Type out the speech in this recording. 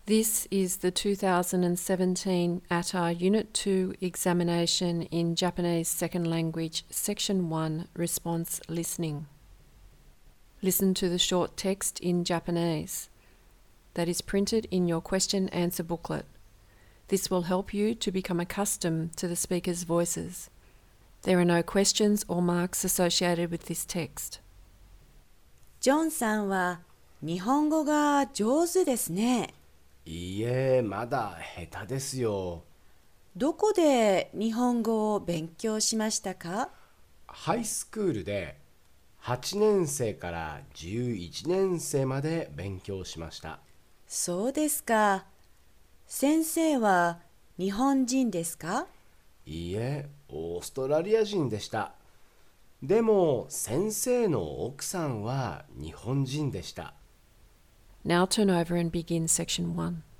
This is the 2017 ATAR Unit 2 examination in Japanese Second Language, Section 1, Response Listening. Listen to the short text in Japanese that is printed in your question answer booklet. This will help you to become accustomed to the speaker's voices. There are no questions or marks associated with this text. ジョンさんは日本語が上手ですね。 いいえ、まだ下手ですよ。 どこで日本語を勉強しましたか？ ハイスクールで8年生から11年生まで勉強しました。 そうですか。先生は日本人ですか？ いいえ、オーストラリア人でした。でも先生の奥さんは日本人でした。 Now turn over and begin Section 1.